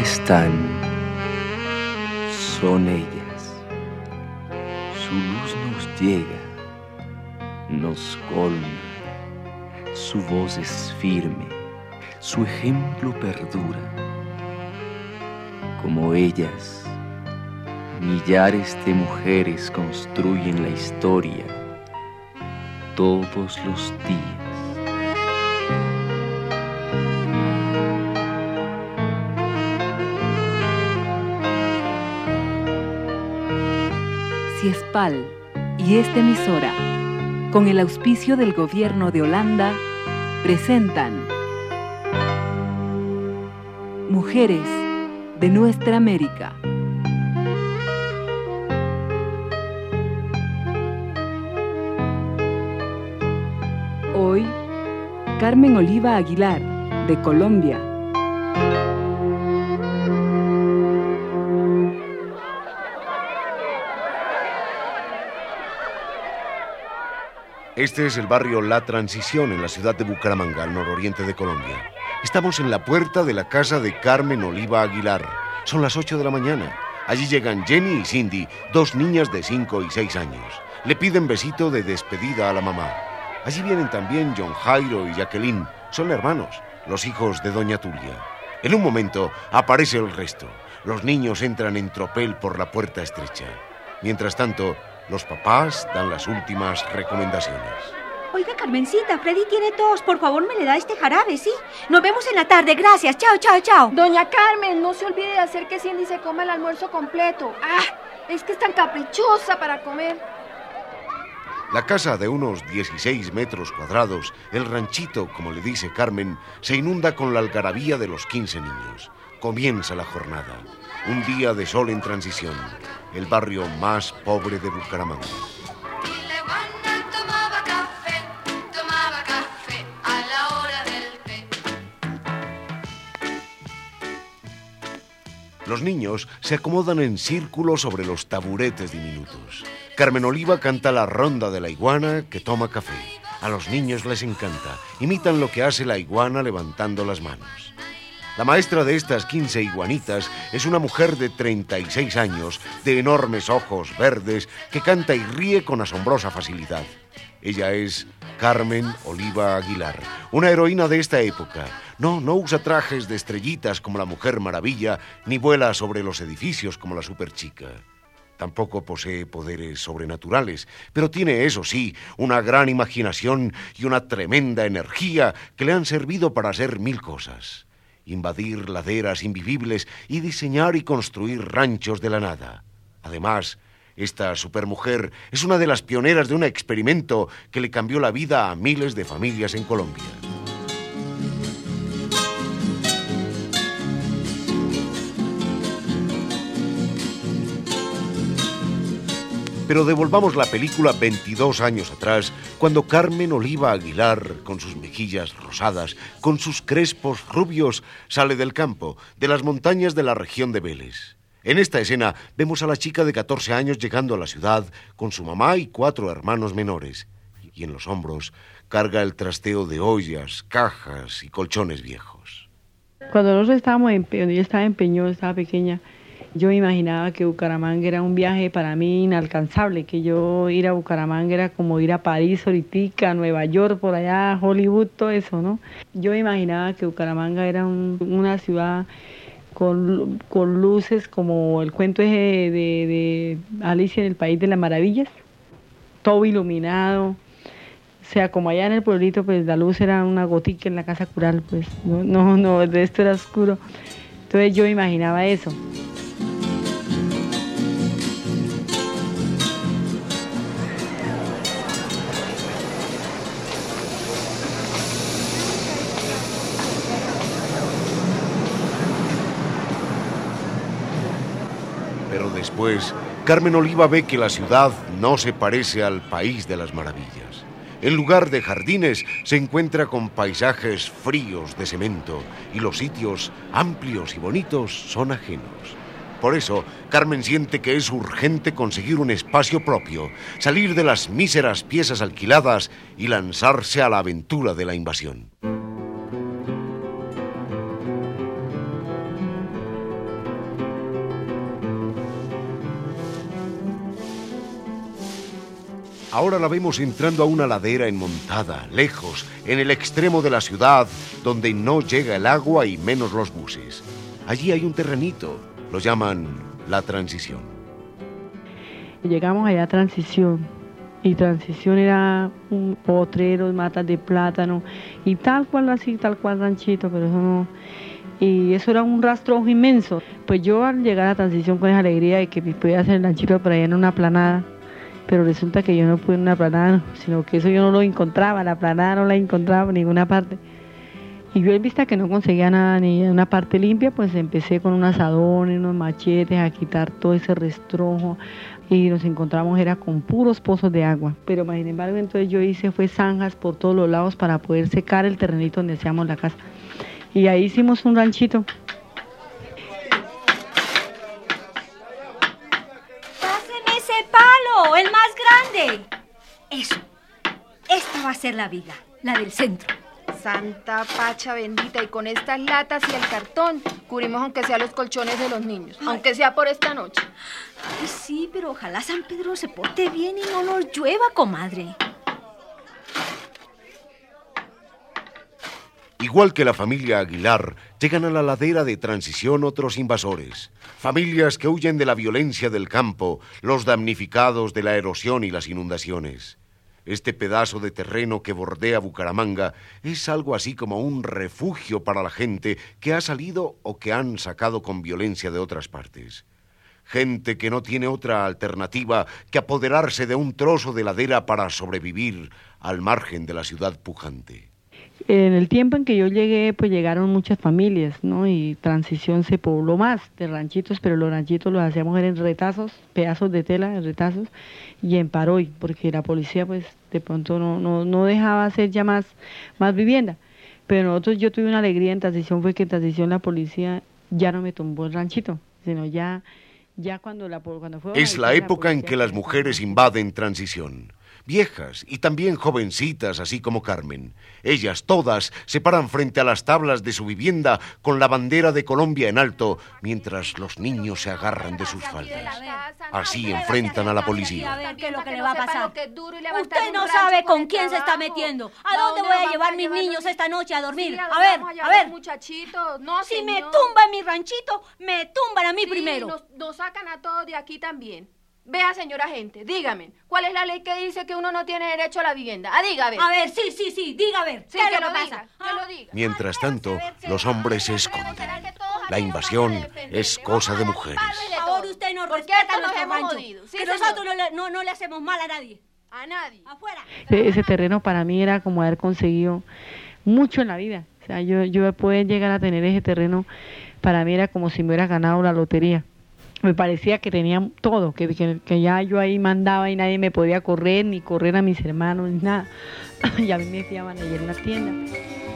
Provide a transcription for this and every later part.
están, son ellas. Su luz nos llega, nos colma, su voz es firme, su ejemplo perdura. Como ellas, millares de mujeres construyen la historia todos los días. CIESPAL y esta emisora, con el auspicio del Gobierno de Holanda, presentan Mujeres de Nuestra América. Hoy, Carmen Oliva Aguilar, de Colombia. Este es el barrio La Transición, en la ciudad de Bucaramanga, al nororiente de Colombia. Estamos en la puerta de la casa de Carmen Oliva Aguilar. Son las 8 de la mañana. Allí llegan Jenny y Cindy, dos niñas de 5 y 6 años. Le piden besito de despedida a la mamá. Allí vienen también John Jairo y Jacqueline. Son hermanos, los hijos de doña Tulia. En un momento aparece el resto. Los niños entran en tropel por la puerta estrecha. Mientras tanto, los papás dan las últimas recomendaciones. Oiga, Carmencita, Freddy tiene tos. Por favor, me le da este jarabe, ¿sí? Nos vemos en la tarde. Gracias. Chao, chao, chao. Doña Carmen, no se olvide de hacer que Cindy se coma el almuerzo completo. Es que es tan caprichosa para comer. La casa de unos 16 metros cuadrados, el ranchito, como le dice Carmen, se inunda con la algarabía de los 15 niños. Comienza la jornada. Un día de sol en transición. El barrio más pobre de Bucaramanga. Los niños se acomodan en círculo sobre los taburetes diminutos. Carmen Oliva canta la ronda de la iguana que toma café. A los niños les encanta. Imitan lo que hace la iguana levantando las manos. La maestra de estas 15 iguanitas es una mujer de 36 años, de enormes ojos verdes, que canta y ríe con asombrosa facilidad. Ella es Carmen Oliva Aguilar, una heroína de esta época. No usa trajes de estrellitas como la Mujer Maravilla, ni vuela sobre los edificios como la Superchica. Tampoco posee poderes sobrenaturales, pero tiene, eso sí, una gran imaginación y una tremenda energía que le han servido para hacer 1000 cosas. Invadir laderas invivibles y diseñar y construir ranchos de la nada. Además, esta supermujer es una de las pioneras de un experimento que le cambió la vida a miles de familias en Colombia. Pero devolvamos la película 22 años atrás, cuando Carmen Oliva Aguilar, con sus mejillas rosadas, con sus crespos rubios, sale del campo, de las montañas de la región de Vélez. En esta escena vemos a la chica de 14 años llegando a la ciudad con su mamá y 4 hermanos menores. Y en los hombros carga el trasteo de ollas, cajas y colchones viejos. Cuando nosotros estábamos cuando yo estaba en Peñón, estaba pequeña, yo me imaginaba que Bucaramanga era un viaje para mí inalcanzable, que yo ir a Bucaramanga era como ir a París, ahorita, Nueva York, por allá, Hollywood, todo eso, ¿no? Yo me imaginaba que Bucaramanga era una ciudad con luces como el cuento ese de Alicia en el País de las Maravillas, todo iluminado. O sea, como allá en el pueblito, pues la luz era una gotica en la casa cural, pues no, el resto era oscuro. Entonces yo me imaginaba eso. Pero después, Carmen Oliva ve que la ciudad no se parece al País de las Maravillas. En lugar de jardines, se encuentra con paisajes fríos de cemento y los sitios amplios y bonitos son ajenos. Por eso, Carmen siente que es urgente conseguir un espacio propio, salir de las míseras piezas alquiladas y lanzarse a la aventura de la invasión. Ahora la vemos entrando a una ladera enmontada, lejos, en el extremo de la ciudad, donde no llega el agua y menos los buses. Allí hay un terrenito, lo llaman La Transición. Llegamos allá a Transición, y Transición era potreros, matas de plátano, y tal cual así, tal cual ranchito, pero eso no... Y eso era un rastrojo inmenso. Pues yo al llegar a Transición con esa alegría de que podía hacer el ranchito por allá en una planada, pero resulta que yo no pude en una planada, sino que eso yo no lo encontraba, la planada no la encontraba por ninguna parte. Y yo en vista que no conseguía nada, ni una parte limpia, pues empecé con un asadón y unos machetes a quitar todo ese rastrojo, y nos encontramos era con puros pozos de agua. Pero sin embargo, entonces yo hice fue zanjas por todos los lados para poder secar el terrenito donde hacíamos la casa. Y ahí hicimos un ranchito. ¡Páseme ese palo, el más grande! Eso, esta va a ser la viga, la del centro. Santa Pacha bendita, y con estas latas y el cartón cubrimos aunque sea los colchones de los niños, aunque sea por esta noche. Ay, sí, pero ojalá San Pedro se porte bien y no nos llueva, comadre. Igual que la familia Aguilar, llegan a la ladera de Transición otros invasores. Familias que huyen de la violencia del campo, los damnificados de la erosión y las inundaciones. Este pedazo de terreno que bordea Bucaramanga es algo así como un refugio para la gente que ha salido o que han sacado con violencia de otras partes. Gente que no tiene otra alternativa que apoderarse de un trozo de ladera para sobrevivir al margen de la ciudad pujante. En el tiempo en que yo llegué, pues llegaron muchas familias, ¿no? Y Transición se pobló más de ranchitos, pero los ranchitos los hacíamos en retazos, pedazos de tela, en retazos, y en paroy, porque la policía, pues, de pronto no dejaba hacer ya más vivienda. Pero nosotros, yo tuve una alegría en Transición, fue que en Transición la policía ya no me tumbó el ranchito, sino ya cuando fue... Es la época en que las mujeres invaden Transición. Viejas y también jovencitas, así como Carmen. Ellas todas se paran frente a las tablas de su vivienda con la bandera de Colombia en alto, mientras los niños se agarran de sus faldas. Así enfrentan a la policía. A ver qué es lo que le va a pasar. Usted no sabe con quién se está metiendo. ¿A dónde voy a llevar mis niños esta noche a dormir? A ver. Muchachitos, no, si señor. me tumban mi ranchito, me tumban a mí primero. Nos sacan a todos de aquí también. Vea, señora agente, dígame, ¿cuál es la ley que dice que uno no tiene derecho a la vivienda? Diga, a ver. A ver, sí, diga, a ver. Sí, ¿Qué que es lo lo que diga, pasa? que lo diga. Mientras tanto, los hombres se esconden. La invasión es cosa de mujeres. Ahora usted no ¿Por qué respeta nos nuestro hemos rancho. jodido? Sí, Que señor. nosotros no le hacemos mal a nadie. A nadie. Afuera. Ese terreno para mí era como haber conseguido mucho en la vida. O sea, yo poder llegar a tener ese terreno, para mí era como si me hubiera ganado la lotería. Me parecía que tenía todo, que ya yo ahí mandaba y nadie me podía correr, ni correr a mis hermanos, ni nada. Y a mí me fiaban ayer en la tienda.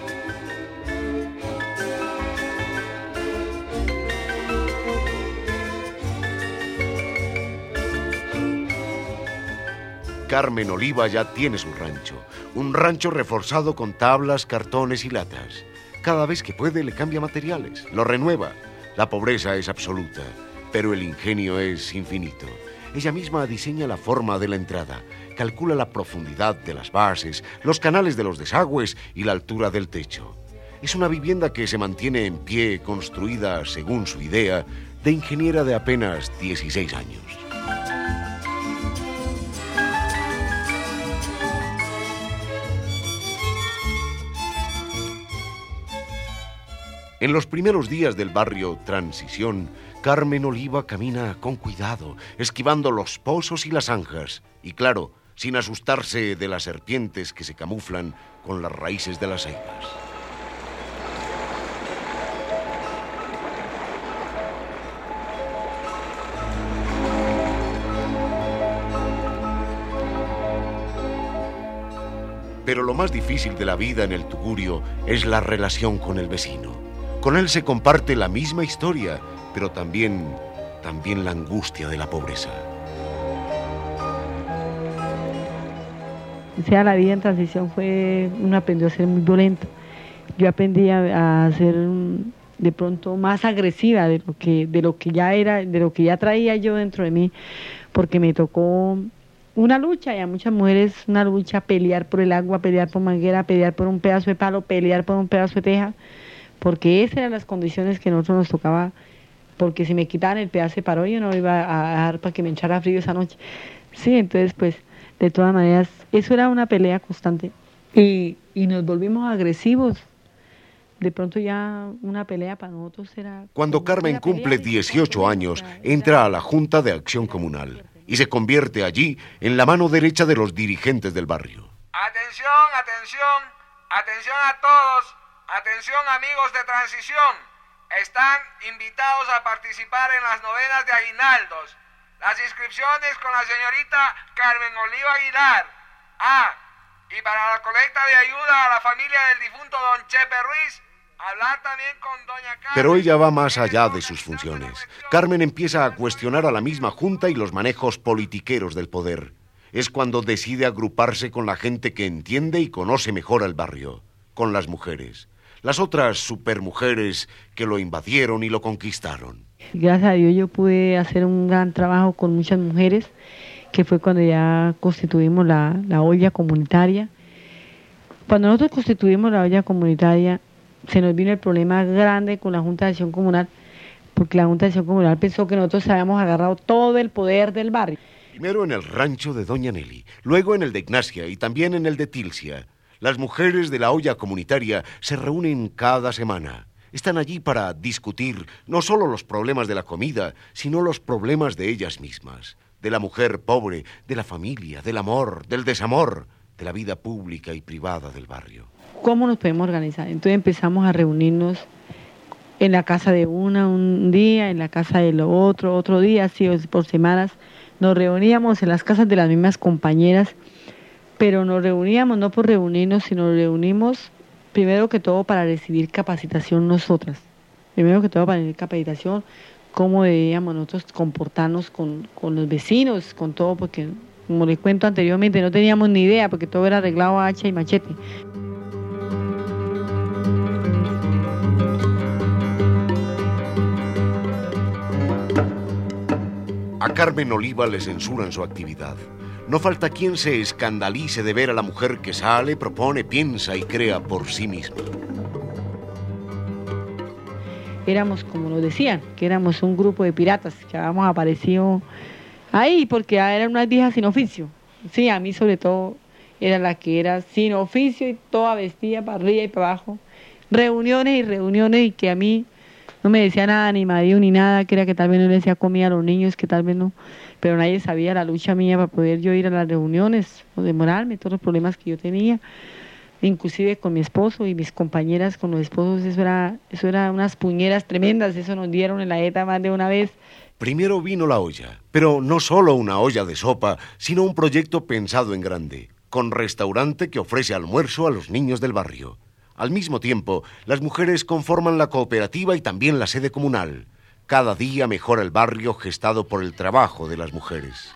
Carmen Oliva ya tiene su rancho, un rancho reforzado con tablas, cartones y latas. Cada vez que puede le cambia materiales, lo renueva. La pobreza es absoluta, pero el ingenio es infinito. Ella misma diseña la forma de la entrada, calcula la profundidad de las bases, los canales de los desagües y la altura del techo. Es una vivienda que se mantiene en pie, construida según su idea, de ingeniera de apenas 16 años. En los primeros días del barrio Transición, Carmen Oliva camina con cuidado, esquivando los pozos y las zanjas, y claro, sin asustarse de las serpientes que se camuflan con las raíces de las ceibas. Pero lo más difícil de la vida en el Tugurio es la relación con el vecino. Con él se comparte la misma historia, pero también la angustia de la pobreza. O sea, la vida en Transición uno aprendió a ser muy violento. Yo aprendí a ser de pronto más agresiva de lo que ya era, de lo que ya traía yo dentro de mí, porque me tocó una lucha, y a muchas mujeres una lucha, pelear por el agua, pelear por manguera, pelear por un pedazo de palo, pelear por un pedazo de teja, porque esas eran las condiciones que a nosotros nos tocaba, porque si me quitaban el pedazo de palo yo no iba a dejar para que me echara frío esa noche. Sí, entonces pues de todas maneras eso era una pelea constante y nos volvimos agresivos. De pronto ya una pelea para nosotros era... Cuando Carmen cumple 18 años, entra a la Junta de Acción Comunal y se convierte allí en la mano derecha de los dirigentes del barrio. Atención, atención, atención a todos, atención amigos de Transición. Están invitados a participar en las novenas de aguinaldos. Las inscripciones con la señorita Carmen Oliva Aguilar. Y para la colecta de ayuda a la familia del difunto don Chepe Ruiz, hablar también con doña Carmen. Pero ella va más allá de sus funciones. Carmen empieza a cuestionar a la misma Junta y los manejos politiqueros del poder. Es cuando decide agruparse con la gente que entiende y conoce mejor al barrio, con las mujeres. Las otras supermujeres que lo invadieron y lo conquistaron. Gracias a Dios yo pude hacer un gran trabajo con muchas mujeres, que fue cuando ya constituimos la olla comunitaria. Cuando nosotros constituimos la olla comunitaria, se nos vino el problema grande con la Junta de Acción Comunal, porque la Junta de Acción Comunal pensó que nosotros habíamos agarrado todo el poder del barrio. Primero en el rancho de Doña Nelly, luego en el de Ignacia y también en el de Tilcia. Las mujeres de la olla comunitaria se reúnen cada semana. Están allí para discutir no solo los problemas de la comida, sino los problemas de ellas mismas, de la mujer pobre, de la familia, del amor, del desamor, de la vida pública y privada del barrio. ¿Cómo nos podemos organizar? Entonces empezamos a reunirnos en la casa de un día, en la casa del otro día, así por semanas. Nos reuníamos en las casas de las mismas compañeras, pero nos reuníamos no por reunirnos, sino nos reunimos primero que todo para recibir capacitación nosotras. Primero que todo para recibir capacitación, cómo debíamos nosotros comportarnos con los vecinos, con todo, porque como les cuento anteriormente, no teníamos ni idea, porque todo era arreglado a hacha y machete. A Carmen Oliva le censuran su actividad. No falta quien se escandalice de ver a la mujer que sale, propone, piensa y crea por sí misma. Éramos, como nos decían, que éramos un grupo de piratas que habíamos aparecido ahí porque eran unas viejas sin oficio. Sí, a mí sobre todo era la que era sin oficio y toda vestida para arriba y para abajo. Reuniones y que a mí no me decía nada, ni marido ni nada, que era que tal vez no le decía comida a los niños, que tal vez no, pero nadie sabía la lucha mía para poder yo ir a las reuniones o demorarme, todos los problemas que yo tenía, inclusive con mi esposo y mis compañeras con los esposos, eso era unas puñeras tremendas, eso nos dieron en la jeta más de una vez. Primero vino la olla, pero no solo una olla de sopa, sino un proyecto pensado en grande, con restaurante que ofrece almuerzo a los niños del barrio. Al mismo tiempo, las mujeres conforman la cooperativa y también la sede comunal. Cada día mejora el barrio gestado por el trabajo de las mujeres.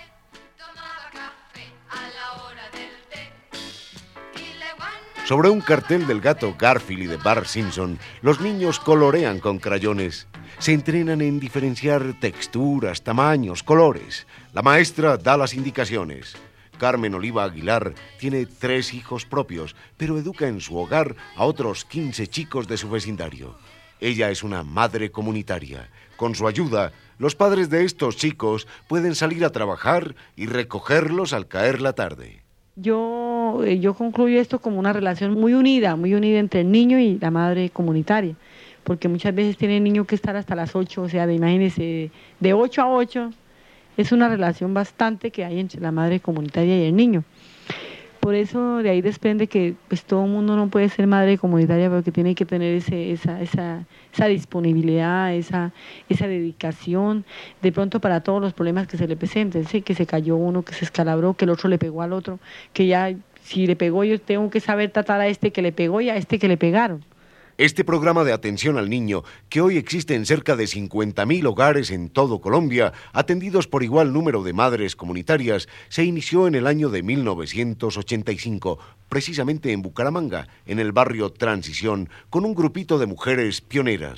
Sobre un cartel del gato Garfield y de Bart Simpson, los niños colorean con crayones. Se entrenan en diferenciar texturas, tamaños, colores. La maestra da las indicaciones. Carmen Oliva Aguilar tiene 3 hijos propios, pero educa en su hogar a otros 15 chicos de su vecindario. Ella es una madre comunitaria. Con su ayuda, los padres de estos chicos pueden salir a trabajar y recogerlos al caer la tarde. Yo concluyo esto como una relación muy unida entre el niño y la madre comunitaria, porque muchas veces tiene el niño que estar hasta las 8, o sea, imagínense, de 8 a 8, es una relación bastante que hay entre la madre comunitaria y el niño. Por eso de ahí desprende que pues todo el mundo no puede ser madre comunitaria, porque tiene que tener esa disponibilidad, esa dedicación, de pronto para todos los problemas que se le presenten, ¿sí? Que se cayó uno, que se escalabró, que el otro le pegó al otro, que ya si le pegó yo tengo que saber tratar a este que le pegó y a este que le pegaron. Este programa de atención al niño, que hoy existe en cerca de 50.000 hogares en todo Colombia, atendidos por igual número de madres comunitarias, se inició en el año de 1985, precisamente en Bucaramanga, en el barrio Transición, con un grupito de mujeres pioneras.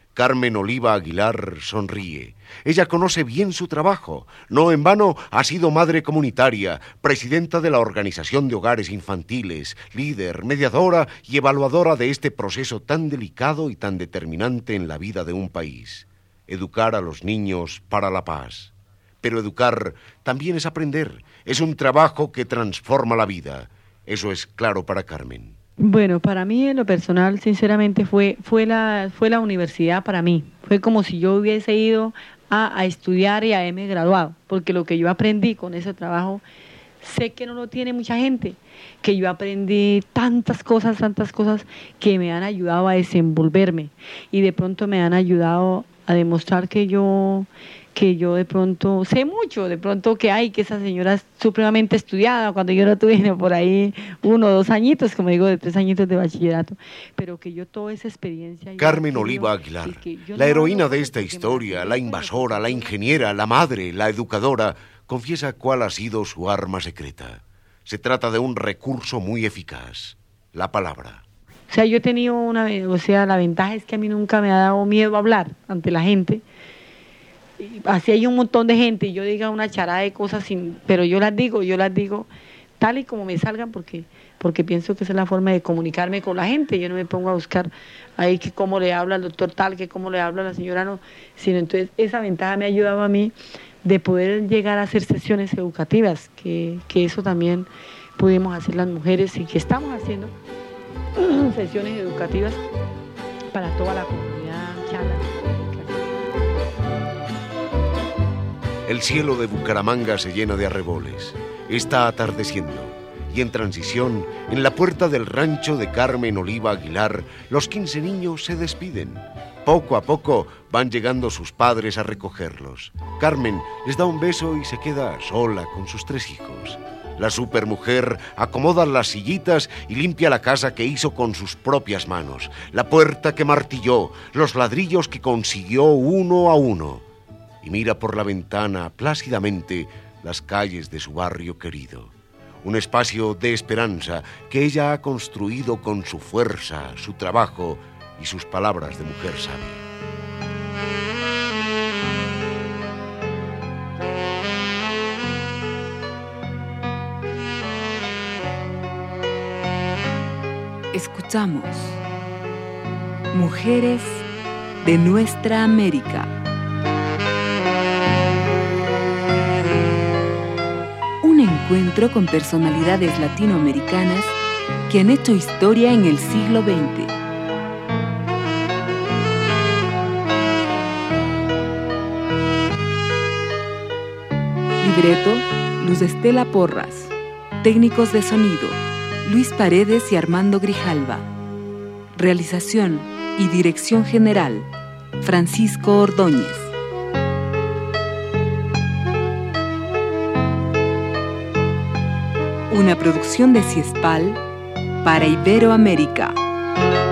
Carmen Oliva Aguilar sonríe. Ella conoce bien su trabajo. No en vano ha sido madre comunitaria, presidenta de la Organización de Hogares Infantiles, líder, mediadora y evaluadora de este proceso tan delicado y tan determinante en la vida de un país. Educar a los niños para la paz. Pero educar también es aprender. Es un trabajo que transforma la vida. Eso es claro para Carmen. Bueno, para mí en lo personal, sinceramente, fue la universidad para mí. Fue como si yo hubiese ido a estudiar y a haberme graduado, porque lo que yo aprendí con ese trabajo, sé que no lo tiene mucha gente, que yo aprendí tantas cosas que me han ayudado a desenvolverme y de pronto me han ayudado a demostrar que yo de pronto sé mucho, de pronto que esa señora es supremamente estudiada, cuando yo no tuve por ahí 1 o 2 añitos, como digo, de 3 añitos de bachillerato, pero que yo toda esa experiencia... Carmen Oliva Aguilar, la heroína de esta historia, la invasora, la ingeniera, la madre, la educadora, confiesa cuál ha sido su arma secreta. Se trata de un recurso muy eficaz, la palabra. O sea, yo he tenido la ventaja es que a mí nunca me ha dado miedo hablar ante la gente. Así hay un montón de gente y yo diga una charada de cosas, pero yo las digo tal y como me salgan porque pienso que esa es la forma de comunicarme con la gente. Yo no me pongo a buscar ahí que cómo le habla el doctor tal, que cómo le habla la señora no, sino entonces esa ventaja me ha ayudado a mí de poder llegar a hacer sesiones educativas, que eso también pudimos hacer las mujeres y que estamos haciendo sesiones educativas para toda la comunidad chala. El cielo de Bucaramanga se llena de arreboles. Está atardeciendo. Y en transición, en la puerta del rancho de Carmen Oliva Aguilar, los 15 niños se despiden. Poco a poco van llegando sus padres a recogerlos. Carmen les da un beso y se queda sola con sus 3 hijos. La supermujer acomoda las sillitas y limpia la casa que hizo con sus propias manos, la puerta que martilló, los ladrillos que consiguió uno a uno. Y mira por la ventana plácidamente las calles de su barrio querido. Un espacio de esperanza que ella ha construido con su fuerza, su trabajo y sus palabras de mujer sabia. Escuchamos Mujeres de Nuestra América. Un encuentro con personalidades latinoamericanas que han hecho historia en el siglo XX. Libreto, Luz Estela Porras. Técnicos de sonido, Luis Paredes y Armando Grijalva. Realización y dirección general, Francisco Ordóñez. Una producción de Ciespal para Iberoamérica.